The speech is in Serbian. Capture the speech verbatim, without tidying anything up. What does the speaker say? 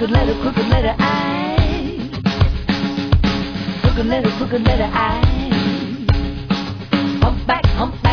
crooked letter, crooked letter I. Crooked letter, crooked letter I. Hump back, hump